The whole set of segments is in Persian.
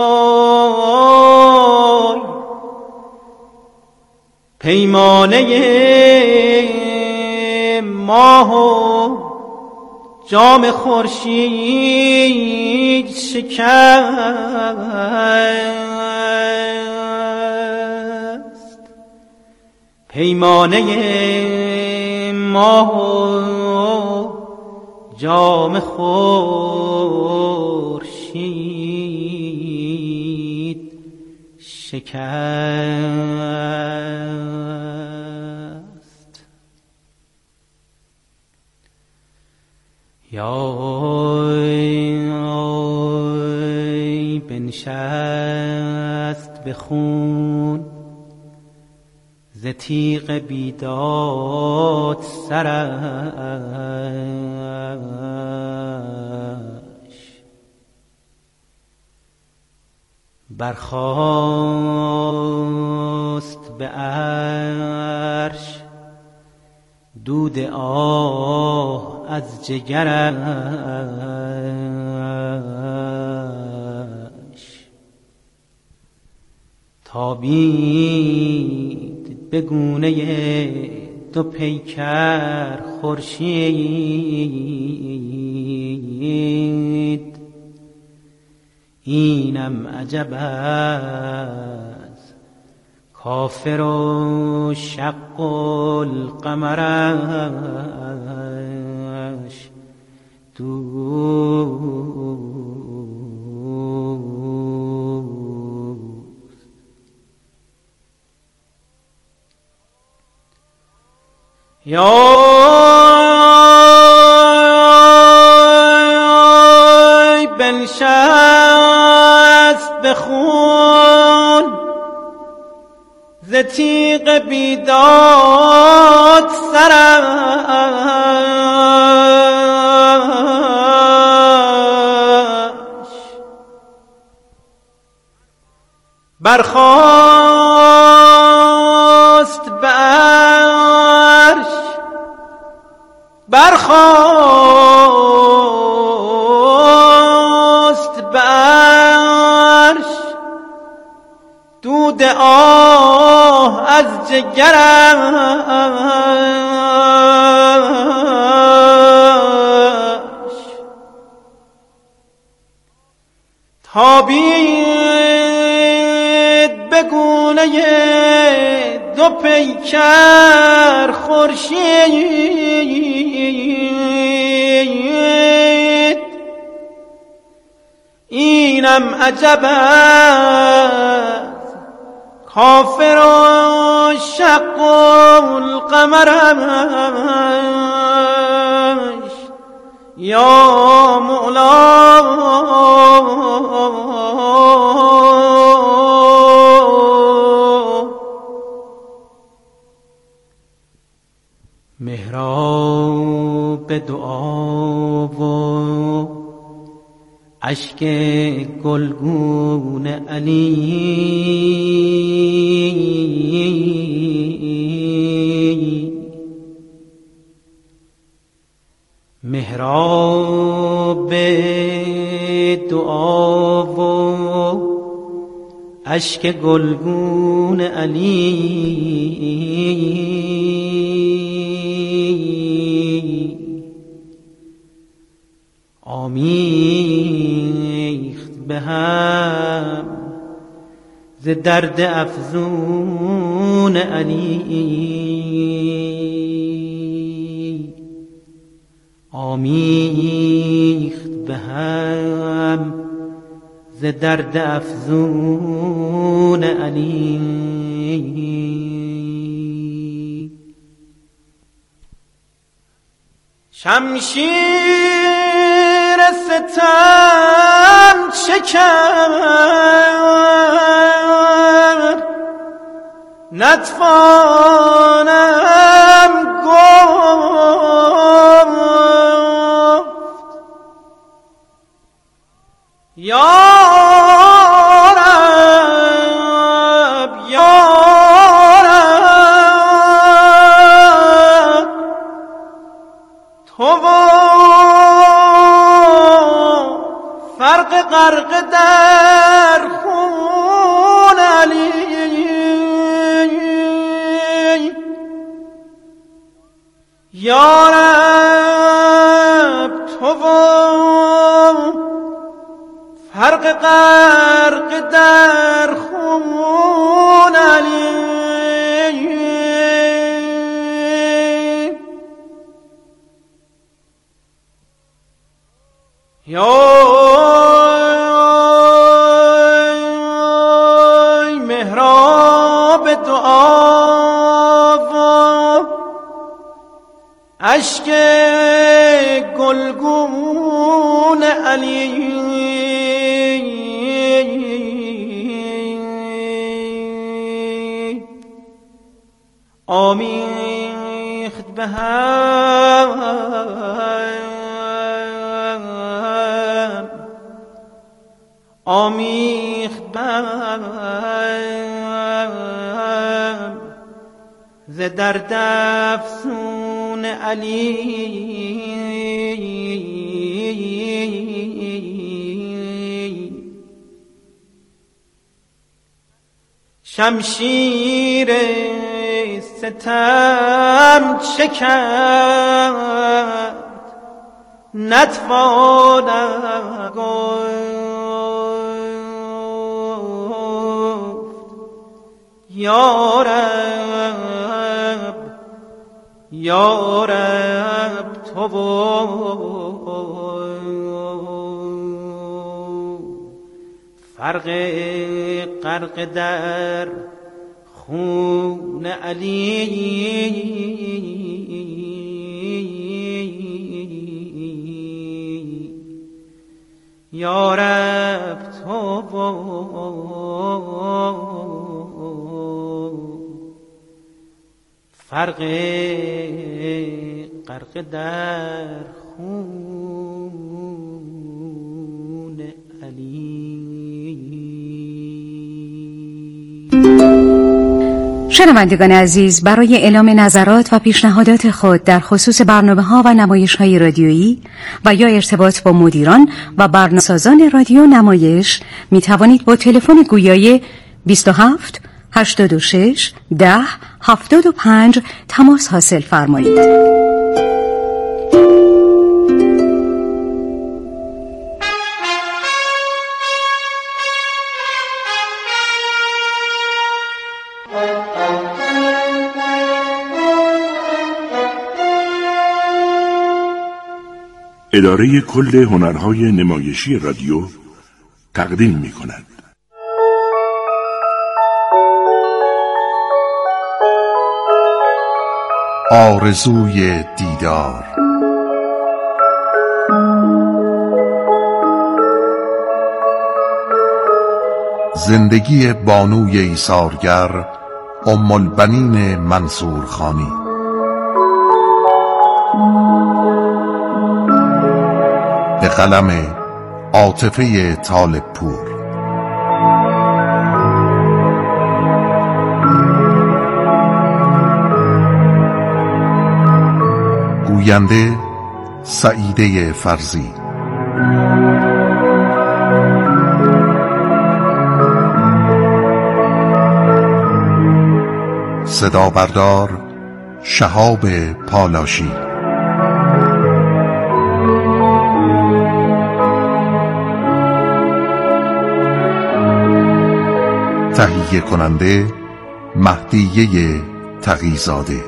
پیمانه ماه و جام خورشید شکست. پیمانه ماه و جام خورشید شکست. یای بنشست به خون ز تیغ بیداد سرش، برخاست به عرش دود آه از جگرش. تابید به گونه دو پیکر خورشید، اینم عجب است کافر و شق القمرش دوست. یای بنشست به خون ز تیغ بیداد سرش، برخاست به عرش، برخاست به عرش دود آه از جگرش. تابید به گونه دو پیکر خورشید، اینم عجب است کافر و شق القمرش. یا مولا محراب دعا و اشک گلگون علی، محراب دعا و اشک گلگون علی، آمیخت به هم ز درد افزون علی، آمیخت به هم ز درد افزون علی. شمشیر ستم شکن نتوانم گفت، یارب یارب تو فرق غرق در غرق در خون علی یا محراب دعا و اشک گلگون علی آمیخت به هم آمیخت به هم ز درد افسون علی شمشیر ستم چکد نتوانم گفت یا رب یا رب تو فرق غرق در خون علی یا رب تو فرق غرق در خون علی. شنوندگان عزیز، برای اعلام نظرات و پیشنهادات خود در خصوص برنامه‌ها و نمایش‌های رادیویی و یا ارتباط با مدیران و برنامه‌سازان رادیو نمایش می توانید با تلفن گویای 27 86 10 75 تماس حاصل فرمایید. اداره کل هنرهای نمایشی رادیو تقدیم می کند. آرزوی دیدار. زندگی بانوی ایثارگر ام البنین منصورخانی. به قلم عاطفه طالبپور. گوینده سعیده فرزی. صدا بردار شهاب پالاشی. تهیه کننده مهدیه تقی‌زاده.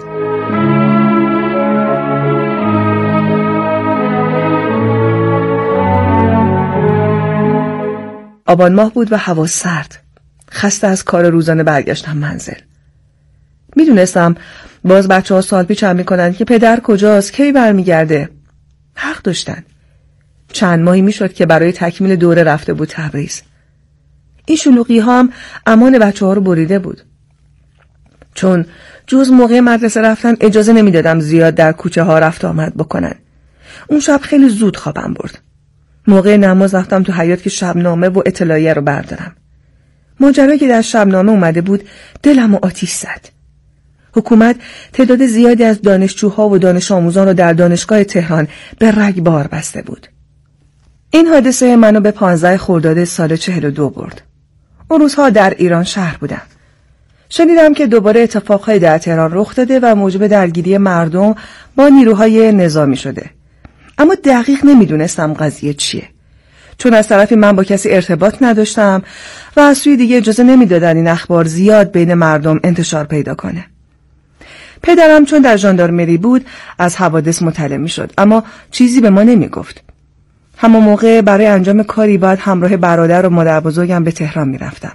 آبان ماه بود و هوا سرد. خسته از کار روزانه برگشتم منزل. میدونستم باز بچه ها سوال پیچم میکنن که پدر کجاست، کی برمیگرده. حق داشتن. چند ماهی میشد که برای تکمیل دوره رفته بود تبریز. این شلوغی ها هم امان بچه ها رو بریده بود. چون جز موقع مدرسه رفتن اجازه نمیدادم زیاد در کوچه ها رفت آمد بکنن. اون شب خیلی زود خوابم برد. موقع نماز رفتم تو حیاط که شبنامه و اطلاعیه رو بردارم. ماجرایی که در شبنامه اومده بود دلمو آتیش زد. حکومت تعداد زیادی از دانشجوها و دانش آموزان رو در دانشگاه تهران به رگبار بسته بود. این حادثه منو به 15 خرداد سال 42 برد. اون روزها در ایران شهر بودم. شنیدم که دوباره اتفاقهای در تهران رخ داده و موجب درگیری مردم با نیروهای نظامی شده. اما دقیق نمیدونستم قضیه چیه. چون از طرفی من با کسی ارتباط نداشتم و از سوی دیگه اجازه نمیدادن این اخبار زیاد بین مردم انتشار پیدا کنه. پدرم چون در ژاندارمری بود از حوادث مطلع میشد، اما چیزی به ما نمیگفت. همون موقع برای انجام کاری باید همراه برادر و مادر بزرگم به تهران میرفتم.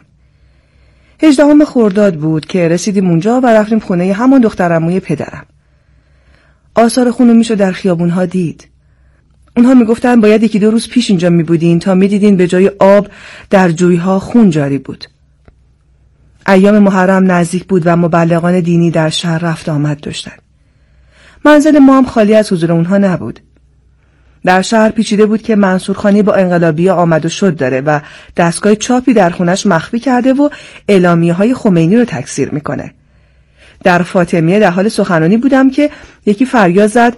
18 خرداد بود که رسیدیم اونجا و رفتیم خونه همون دخترعموی پدرم. آثار خونو میشد در خیابونها دید. اونها میگفتن باید 1-2 روز پیش اینجا میبودین تا میدیدین به جای آب در جویها خون جاری بود. ایام محرم نزدیک بود و مبلغان دینی در شهر رفت آمد داشتن. منزل ما هم خالی از حضور اونها نبود. در شهر پیچیده بود که منصورخانی با انقلابی آمد و شد داره و دستگاه چاپی در خونش مخفی کرده و اعلامیه‌های خمینی رو تکثیر میکنه. در فاطمیه در حال سخنرانی بودم که یکی فریاد زد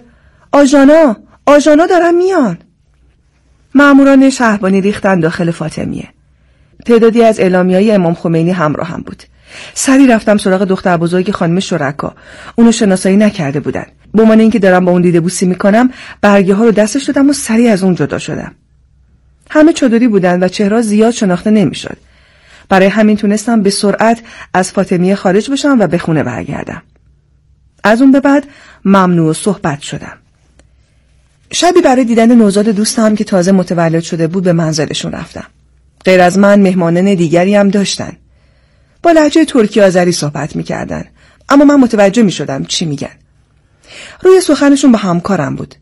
آژانا دارن میان. ماموران شهربانی ریختن داخل فاطمیه. تعدادی از اعلامیه‌های امام خمینی همراه هم بود. سری رفتم سراغ دختر بزرگ خانم شرکا. اونو شناسایی نکرده بودن. به عنوان اینکه دارم با اون دیده بوسی میکنم برگه ها رو دستش دادم و سری از اون جدا شدم. همه چادری بودن و چهره زیاد شناخته نمیشد. برای همین تونستم به سرعت از فاطمیه خارج بشم و به خونه برگردم. از اون به بعد ممنوع صحبت شدم. شبی برای دیدن نوزاد دوستم که تازه متولد شده بود به منزلشون رفتم. غیر از من مهمانان دیگری هم داشتن. با لهجه ترکی آذری صحبت میکردن، اما من متوجه میشدم چی میگن. روی سخنشون با همکارم بود.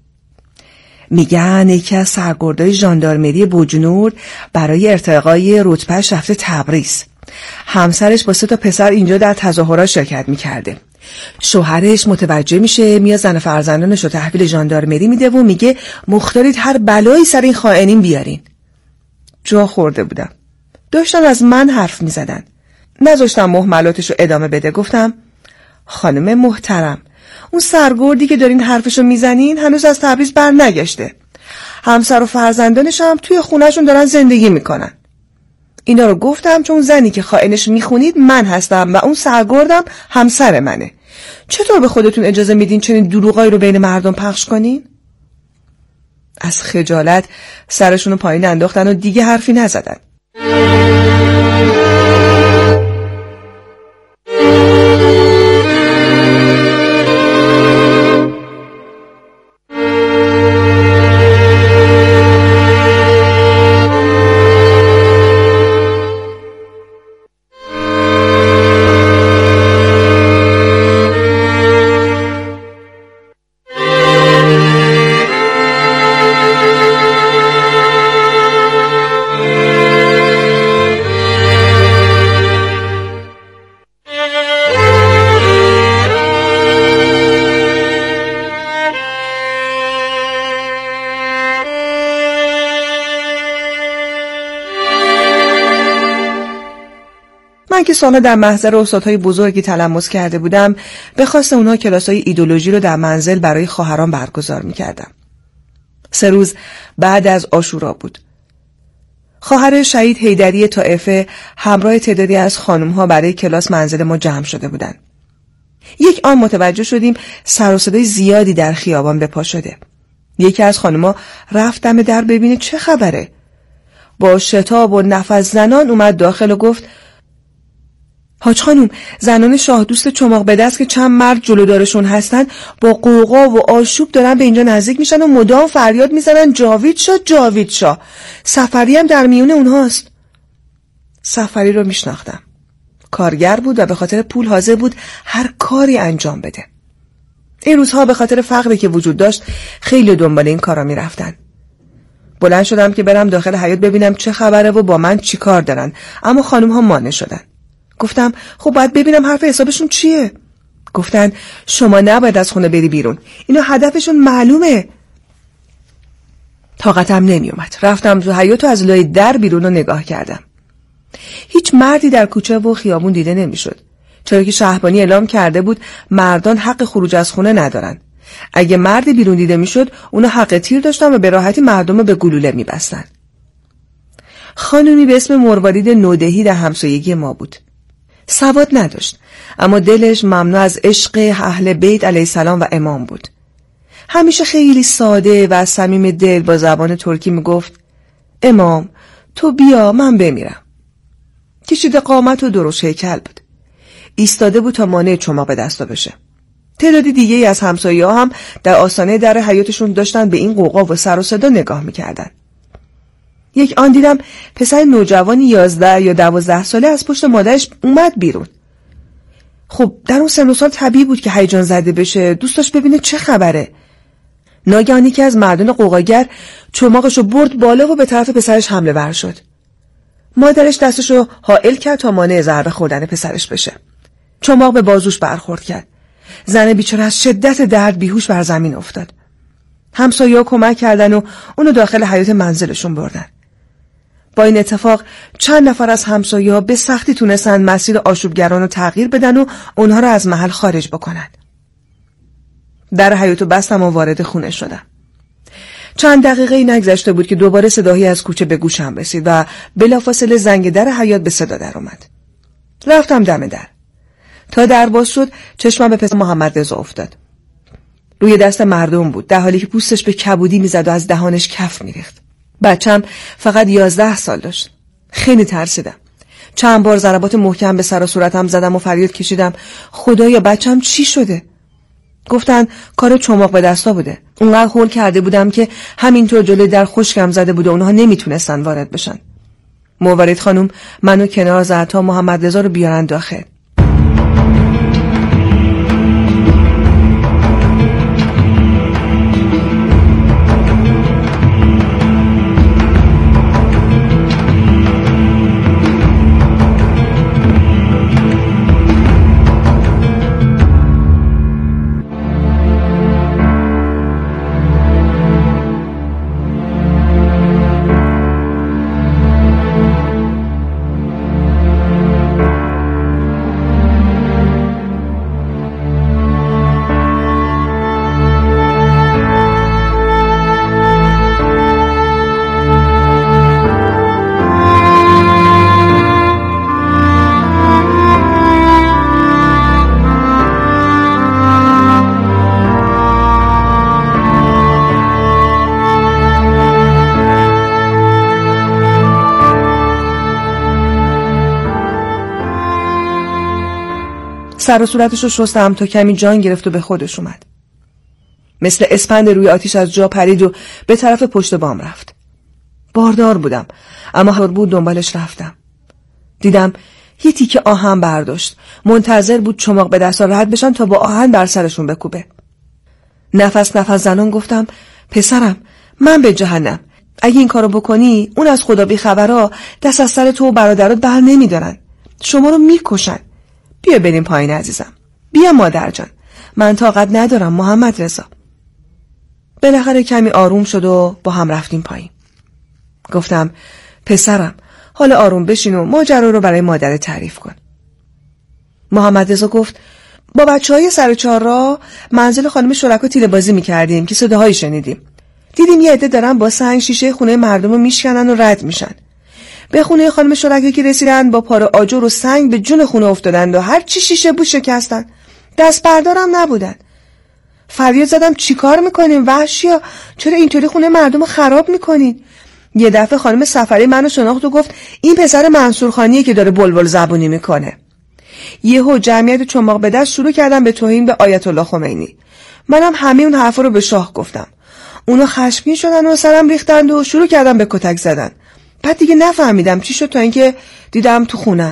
میگن یکی از سرگردای ژاندارمری بوجنورد برای ارتقای رتبهش رفته تبریز. همسرش با 3 پسر اینجا در تظاهرات شرکت میکرده. شوهرش متوجه میشه، میاد زن فرزندانش رو تحویل ژاندارمری میده و میگه مختارید هر بلایی سر این خائنین بیارین. جا خورده بودم. داشتن از من حرف میزدن. نذاشتم مهملاتشو ادامه بده. گفتم خانم محترم، اون سرگردی که دارین حرفشو میزنین هنوز از تبریز بر نگشته. همسر و فرزندانش هم توی خونهشون دارن زندگی میکنن. اینا رو گفتم چون زنی که خائنش میخونید من هستم و اون سرگردم همسر منه. چطور به خودتون اجازه میدین چنین دروغایی رو بین مردم پخش کنین؟ از خجالت سرشون رو پایین انداختن و دیگه حرفی نزدن. من که سالها در محضر استادهای بزرگی تلمس کرده بودم، به خواست اونها کلاسای ایدئولوژی رو در منزل برای خواهران برگزار می‌کردم. 3 روز بعد از عاشورا بود. خواهر شهید حیدری طائفه همراه تعدادی از خانم‌ها برای کلاس منزل ما جمع شده بودند. یک آن متوجه شدیم سر و صدای زیادی در خیابان به پا شده. یکی از خانم‌ها رفت دم در ببینه چه خبره. با شتاب و نفس زنان اومد داخل و گفت حاج خانم، زنان شاه دوست چماق به دست که چند مرد جلودارشون هستن با قوقا و آشوب دارن به اینجا نزدیک میشن و مدام فریاد میزنن جاوید شاه. سفری هم در میون اونهاست. سفری رو میشناختم. کارگر بود و به خاطر پول حاضر بود هر کاری انجام بده. این روزها به خاطر فقری که وجود داشت خیلی دنبال این کارا میرفتن. بلند شدم که برم داخل حیاط ببینم چه خبره و با من چی کار دارن، اما خانم ها مانع شدن. گفتم خب باید ببینم حرف حسابشون چیه. گفتن شما نباید از خونه بری بیرون، اینا هدفشون معلومه. طاقتم نمی اومد. رفتم تو حیاط و از لای در بیرون رو نگاه کردم. هیچ مردی در کوچه و خیابون دیده نمیشد، چرا که شهربانی اعلام کرده بود مردان حق خروج از خونه ندارن. اگه مردی بیرون دیده میشد اونا حق تیر داشتن و به راحتی مردم رو به گلوله میبستن. خانومی به اسم مروارید نودهی در همسایگی ما بود. سواد نداشت، اما دلش مملو از عشق اهل بیت علیه السلام و امام بود. همیشه خیلی ساده و صمیم دل با زبان ترکی میگفت امام تو بیا من بمیرم. کشیده قامت و درشت هیکل بود. ایستاده بود تا مانع چماق به دستا بشه. تعدادی دیگه ای از همسایه‌ها هم در آستانه در حیاطشون داشتن به این قوقا و سر و صدا نگاه میکردن. یک آن دیدم پسر نوجوانی 11 یا 12 ساله از پشت مادرش اومد بیرون. خب در اون سن و سال طبیعی بود که هیجان زده بشه، دوست داشت ببینه چه خبره. ناگهان یکی از مردان قوقاگر چماقشو برد بالا و به طرف پسرش حمله ور شد. مادرش دستشو حائل کرد تا مانع ضربه خوردن پسرش بشه. چماق به بازوش برخورد کرد. زن بیچاره از شدت درد بیهوش بر زمین افتاد. همسایه‌ها کمک کردن و اونو داخل حیاط منزلشون بردن. با این اتفاق چند نفر از همسایه‌ها به سختی تونستن مسیر آشوبگران رو تغییر بدن و اونها رو از محل خارج بکنن. در حیاط بستم و وارد خونه شدم. چند دقیقه نگذشته بود که دوباره صدایی از کوچه به گوشم رسید و بلافاصله زنگ در حیاط به صدا در اومد. رفتم دم در. تا در باز شد چشمم به پسر محمد رضا افتاد. روی دست مردم بود، در حالی که پوستش به کبودی میزد و از دهانش کف میریخت. بچم فقط 11 سال داشت. خیلی ترسیدم. چند بار ضربات محکم به سر و صورتم زدم و فریاد کشیدم خدایا بچم چی شده؟ گفتن کار چماق به دستا بوده. اونقدر هول کرده بودم که همینطور جلوی در خشکم زده بود و اونها نمیتونستن وارد بشن. مورد خانم منو کنار زد تا محمد رضا رو بیارن داخل. سر و صورتش رو شستم تا کمی جان گرفت و به خودش اومد. مثل اسپند روی آتیش از جا پرید و به طرف پشت بام رفت. باردار بودم اما هر بود دنبالش رفتم. دیدم یه تیکه آهن برداشت. منتظر بود چماق به دستا رد بشن تا با آهن بر سرشون بکوبه. نفس زنان گفتم پسرم من به جهنم. اگه این کارو بکنی اون از خدا بی خبرها دست از سر تو و برادرات بر نمیدارن. شما رو میکشن. بیا بریم پایین عزیزم. بیا مادر جان. من طاقت ندارم محمد رضا. بالاخره کمی آروم شد و با هم رفتیم پایین. گفتم پسرم حالا آروم بشین و ماجرا رو برای مادر تعریف کن. محمد رضا گفت با بچه‌های سر چهارراه منزل خانم شرکا تیره بازی می‌کردیم که صداهایی شنیدیم. دیدیم یه عده دارن با سنگ شیشه خونه مردم رو میشکنن و رد میشن. به خونه خانم شرکا که رسیدن با پاره آجر و سنگ به جون خونه افتادند و هر چی شیشه بود شکستن. دست بردارم نبودن. فریاد زدم چیکار میکنین وحشیا؟ چرا اینطوری خونه مردم رو خراب میکنین؟ یه دفعه خانم سفری منو شناخت و گفت این پسر منصورخانیه که داره بلبل زبونی میکنه. یهو جمعیت چماق به دست شروع کردن به توهین به آیت الله خمینی. منم همه اون حرفا رو به شاه گفتم. اونا خشمگین شدن و سرم ریختند و شروع کردن به کتک زدن. بعد دیگه نفهمیدم چی شد تا اینکه دیدم تو خونه.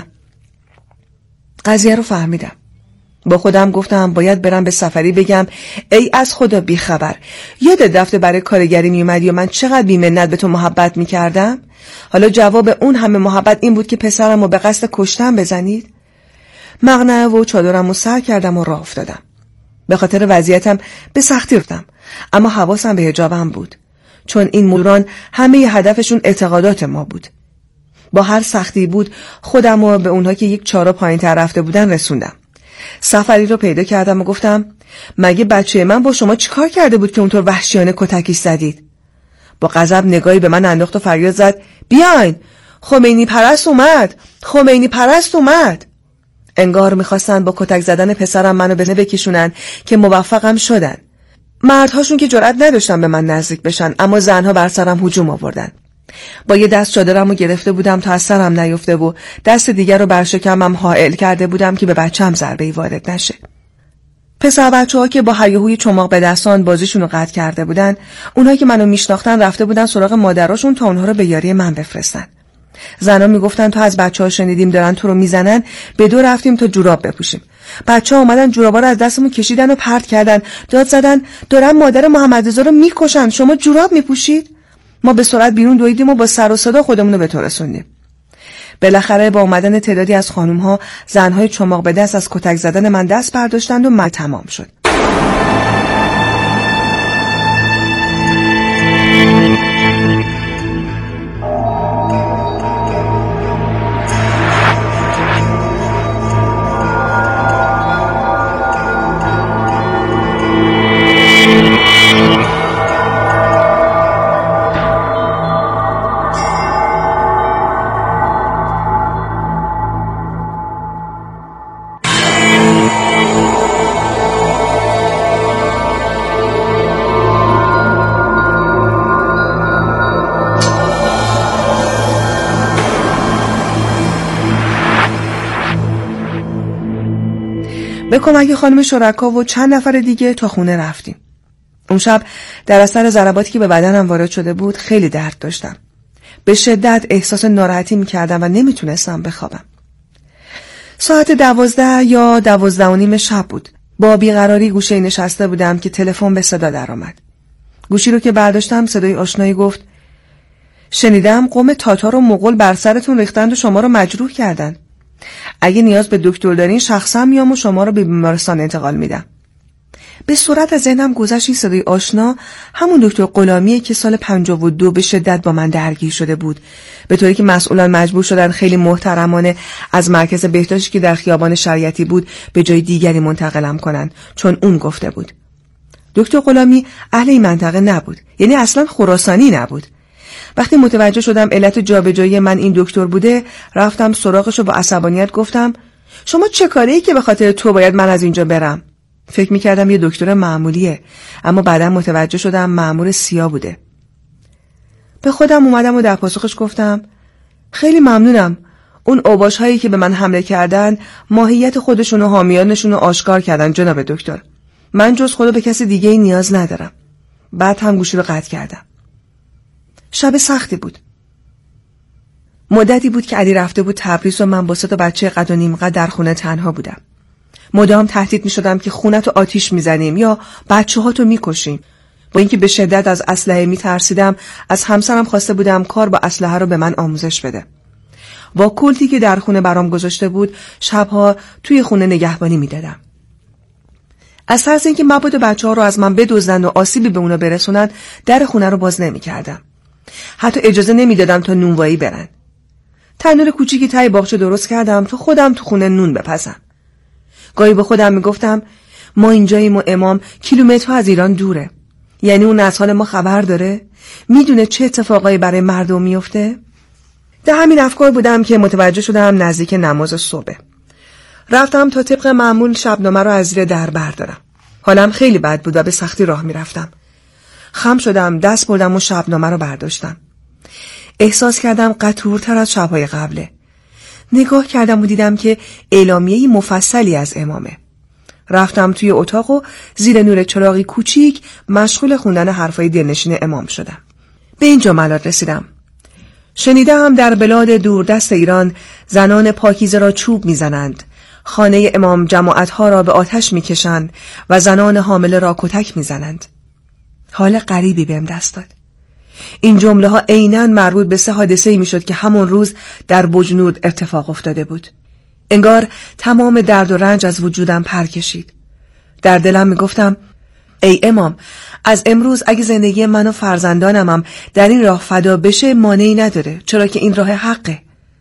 قضیه رو فهمیدم. با خودم گفتم باید برم به سفری بگم ای از خدا بی خبر، یادت رفته برای کارگری می اومدی و من چقدر بی منت به تو محبت می کردم؟ حالا جواب اون همه محبت این بود که پسرم رو به قصد کشتن بزنید؟ مقنعه و چادرم رو سر کردم و راه افتادم. به خاطر وضعیتم به سختی رفتم، اما حواسم به حجابم بود، چون این مدوران همه هدفشون اعتقادات ما بود. با هر سختی بود خودم رو به اونها که یک چهارراه پایین تر رفته بودن رسوندم. سفری رو پیدا کردم و گفتم مگه بچه من با شما چیکار کرده بود که اونطور وحشیانه کتکش زدید؟ با غضب نگاهی به من انداخت و فریاد زد بیاین، خمینی پرست اومد، خمینی پرست اومد. انگار میخواستن با کتک زدن پسرم منو به بکشونن که موفقم شدن. مردهاشون که جرئت نداشتن به من نزدیک بشن، اما زنها بر سرم هجوم آوردن. با یه دست چادرمو گرفته بودم تا از سرم نیفته و دست دیگر رو بر شکمم حائل کرده بودم که به بچم ضربه‌ای وارد نشه. پسر بچه‌ها که با هیاهوی چماق به دستان بازیشون رو قطع کرده بودن، اونها که منو میشناختن رفته بودن سراغ مادراشون تا اونها رو به یاری من بفرستن. زنا میگفتن تو از بچه‌ها شنیدیم دارن تو رو میزنن، به دو رفتیم تا جوراب بپوشیم. بچه‌ها اومدن جورابا رو از دستمون کشیدن و پرت کردن، داد زدن دارن مادر محمدرضا رو میکشن، شما جوراب میپوشید؟ ما به سرعت بیرون دویدیم و با سر و صدا خودمون رو به تو رسوندیم. بالاخره با اومدن تعدادی از خانم‌ها، زن‌های چماق به دست از کتک زدن من دست برداشتند و من تمام شد. به کمک خانم شرکا و چند نفر دیگه تا خونه رفتیم. اون شب در اثر ضرباتی که به بدنم وارد شده بود خیلی درد داشتم. به شدت احساس ناراحتی می‌کردم و نمیتونستم بخوابم. ساعت 12 یا 12:30 شب بود. با بیقراری گوشه نشسته بودم که تلفن به صدا درآمد. گوشی رو که برداشتم صدای آشنایی گفت: شنیدم قوم تاتار و مغول بر سرتون ریختند و شما رو مجروح کردن. اگه نیاز به دکتر دارین شخصا میام و شما رو به بیمارستان انتقال میدم. به سرعت از ذهنم گذشت این صدای آشنا همون دکتر غلامیه که سال 52 به شدت با من درگیر شده بود، به طوری که مسئولان مجبور شدن خیلی محترمانه از مرکز بهداشتی که در خیابان شریعتی بود به جای دیگری منتقلم کنن، چون اون گفته بود. دکتر غلامی اهل این منطقه نبود، یعنی اصلا خراسانی نبود. وقتی متوجه شدم علت جابجایی من این دکتر بوده، رفتم سراغش و با عصبانیت گفتم: شما چه کاریه که به خاطر تو باید من از اینجا برم؟ فکر میکردم یه دکتر معمولیه، اما بعداً متوجه شدم مأمور سیا بوده. به خودم اومدم و در پاسخش گفتم: خیلی ممنونم. اون اوباش هایی که به من حمله کردن ماهیت خودشون و حامیانشون رو آشکار کردن جناب دکتر. من جز خدا به کسی دیگه ای نیاز ندارم. بعد هم گوشی رو قطع کردم. شب سختی بود. مدتی بود که علی رفته بود تبریز و من با 3 بچه قد و نیم قد در خونه تنها بودم. مدام تهدید می شدم که خونه‌تو آتیش می زنیم یا بچه‌هاتو می کشیم. با اینکه به شدت از اسلحه می ترسیدم، از همسرم خواسته بودم کار با اسلحه رو به من آموزش بده. با کلتی که در خونه برام گذاشته بود شبها توی خونه نگهبانی می دادم. از ترس اینکه مبادا بچه‌ها رو از من بدزدن و آسیبی به اونا برسونن در خونه رو باز نمی کردم. حتی اجازه نمی دادم تا نونوایی برن. تنور کوچیکی تای باغچه درست کردم تا خودم تو خونه نون بپزم. گاهی به خودم می گفتم ما اینجاییم و امام کیلومترها از ایران دوره. یعنی اون از حال ما خبر داره؟ میدونه چه اتفاقایی برای مردم میفته؟ در همین افکار بودم که متوجه شدم نزدیک نماز صبح. رفتم تا طبق معمول شبنامه رو از زیر در بردارم. حالم خیلی بد بود و به سختی راه میرفتم. خم شدم، دست بردم و شبنامه رو برداشتم. احساس کردم قطورتر از شبهای قبله. نگاه کردم و دیدم که اعلامیه‌ای مفصلی از امامه. رفتم توی اتاق و زیر نور چراغی کوچیک مشغول خوندن حرفای دلنشین امام شدم. به این جملات رسیدم: شنیدم در بلاد دوردست ایران زنان پاکیزه را چوب میزنند، خانه امام جماعتها را به آتش میکشند و زنان حامله را کتک میزنند. حال غریبی بهم دست داد. این جمله ها عیناً مربوط به 3 حادثه‌ای میشد که همون روز در بجنورد اتفاق افتاده بود. انگار تمام درد و رنج از وجودم پر کشید. در دلم میگفتم: ای امام، از امروز اگه زندگی من و فرزندانمم در این راه فدا بشه مانعی نداره، چرا که این راه حقه.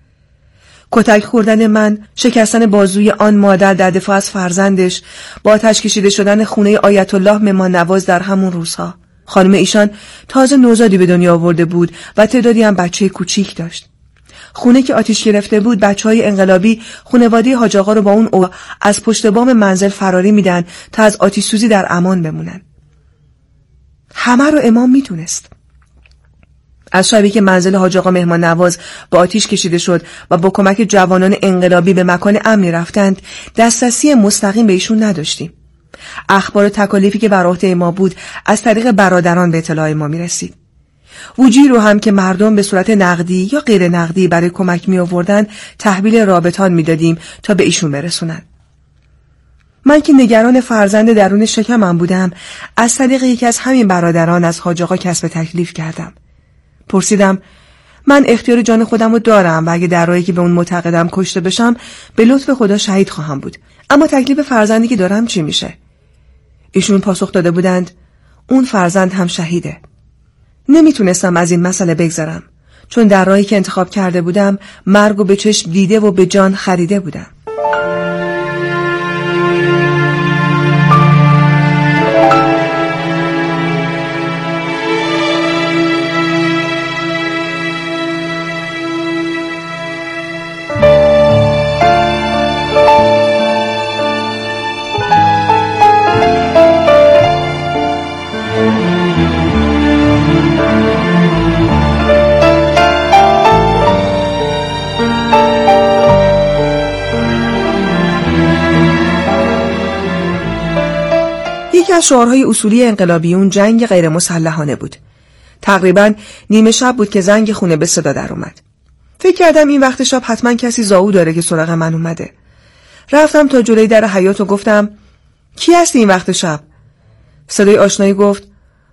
کتک خوردن من، شکستن بازوی آن مادر در دفاع از فرزندش، با آتش کشیده شدن خونه آیت الله مهمان نواز در همون روزها. خانم ایشان تازه نوزادی به دنیا آورده بود و تعدادی هم بچه کوچیک داشت. خونه که آتش گرفته بود بچهای انقلابی خانواده حاج آقا رو با اون از پشت بام منزل فراری میدن تا از آتش سوزی در امان بمونن. همه رو امام میدونست. از شبی که منزل حاج آقا مهمان نواز با آتیش کشیده شد و با کمک جوانان انقلابی به مکان امنی رفتند، دسترسی مستقیم به ایشون نداشتیم. اخبار و تکالیفی که بر عهده ما بود از طریق برادران به اطلاع ما میرسید. وجی رو هم که مردم به صورت نقدی یا غیر نقدی برای کمک می آوردن تحویل رابطان می دادیم تا به ایشون برسونن. من که نگران فرزند درون شکمم بودم، از طریق یکی از همین برادران از حاج آقا کسب تکلیف کردم. پرسیدم من اختیار جان خودم رو دارم و اگه در راهی که به اون معتقدم کشته بشم به لطف خدا شهید خواهم بود، اما تکلیف فرزندی که دارم چی میشه؟ ایشون پاسخ داده بودند اون فرزند هم شهیده. نمیتونستم از این مسئله بگذرم، چون در راهی که انتخاب کرده بودم مرگ و به چشم دیده و به جان خریده بودم. یکی از شعارهای اصولی انقلابیون جنگ غیر مسلحانه بود. تقریباً نیمه شب بود که زنگ خونه به صدا در اومد. فکر کردم این وقت شب حتما کسی زاو داره که سراغ من اومده. رفتم تا جلوی در حیاط و گفتم کی هستی این وقت شب؟ صدای آشنایی گفت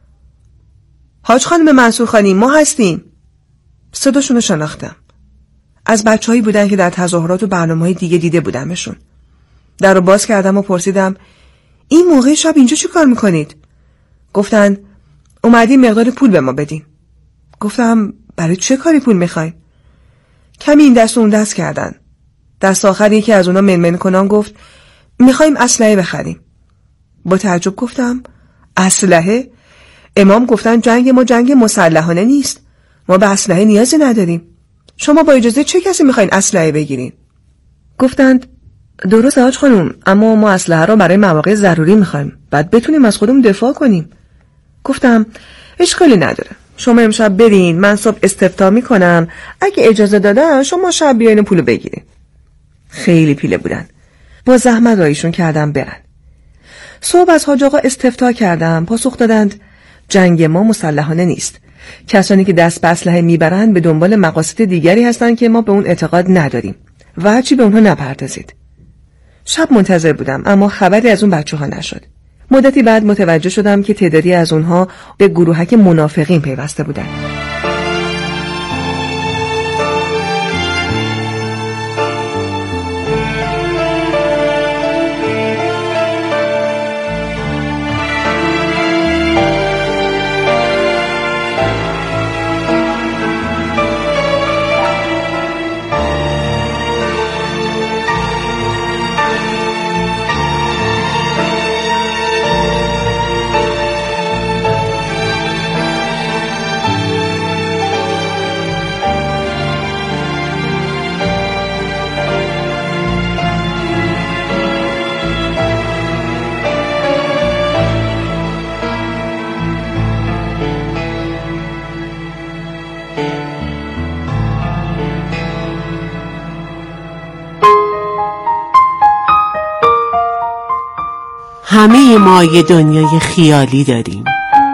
حاج خانم منصور خانی، ما هستیم. صداشون رو شناختم. از بچه‌هایی بودن که در تظاهرات و برنامه‌های دیگه دیده بودمشون. در رو باز کردم و پرسیدم این موقع شب اینجا چی کار میکنید؟ گفتن اومدیم مقدار پول به ما بدین. گفتم برای چه کاری پول میخواین؟ کمی این دست و اون دست کردن. دست آخر یکی از اونا منمن کنان گفت میخوایم اسلحه بخریم. با تعجب گفتم اسلحه؟ امام گفتن جنگ ما جنگ مسلحانه نیست، ما به اسلحه نیازی نداریم. شما با اجازه چه کسی میخواین اسلحه بگیرین؟ گفتند درست حاج خانم، اما ما اسلحه رو برای مواقع ضروری میخوایم، بعد بتونیم از خودمون دفاع کنیم. گفتم اشکالی نداره، شما امشب برین، من صبح استفتاح میکنم، اگه اجازه دادن شما شب بیاین پولو بگیرین. خیلی پیله بودن، با زحمت رایشون کردم برن. صبح از حاج آقا استفتاح کردم، پاسخ دادند جنگ ما مسلحانه نیست، کسانی که دست به اسلحه میبرند به دنبال مقاصد دیگری هستند که ما به اون اعتقاد نداریم و هرچی به اونها نپردازید. شب منتظر بودم اما خبری از اون بچه‌ها نشد. مدتی بعد متوجه شدم که تعدادی از اونها به گروهک منافقین پیوسته بودند. همه ما یه دنیای خیالی داریم.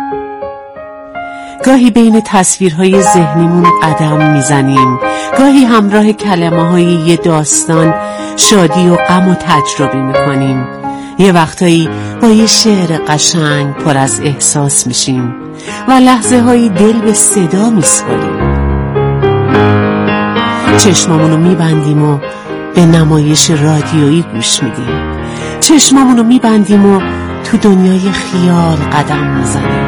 گاهی بین تصویرهای ذهنیمون قدم میزنیم، گاهی همراه کلمه‌های یه داستان شادی و غم و تجربه میکنیم. یه وقتایی با یه شعر قشنگ پر از احساس میشیم و لحظه هایی دل به صدا میسپاریم. چشمامونو میبندیم و به نمایش رادیویی گوش میدیم. چشمامونو میبندیم و تو دنیای خیال قدم میزنیم.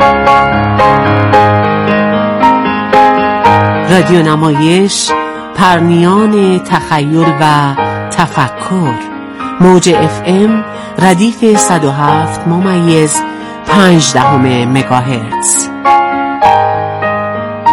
رادیو نمایش، پرنیان تخیل و تفکر. موج FM ردیف 107.5 مگاهرتز.